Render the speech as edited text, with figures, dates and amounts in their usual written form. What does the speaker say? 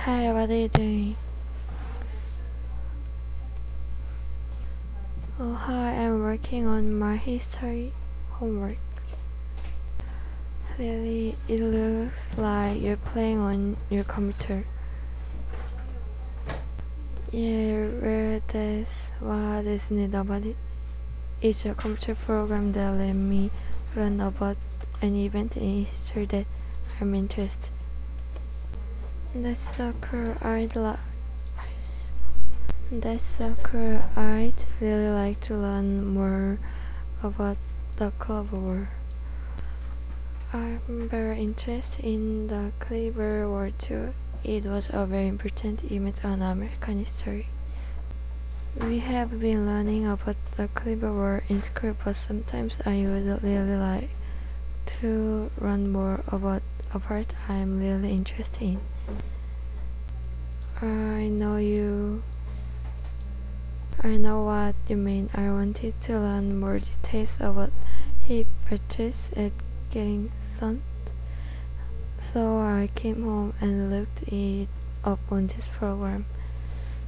Hi, what are you doing? Oh, hi, I'm working on my history homework. Really, it looks like you're playing on your computer. Yeah, well, that's what is neat about it. It's a computer program that let me learn about an event in history that I'm interested. That's so cool. That's so cool. I'd really like to learn more about the global war. I'm very interested in the Civil War too. It was a very important event in American history. We have been learning about the Civil War in school, but sometimes I would really like to learn more about a part I'm really interested in. I know you. I know what you mean. I wanted to learn more details about his purchase at Gettysburg. So I came home and looked it up on this program.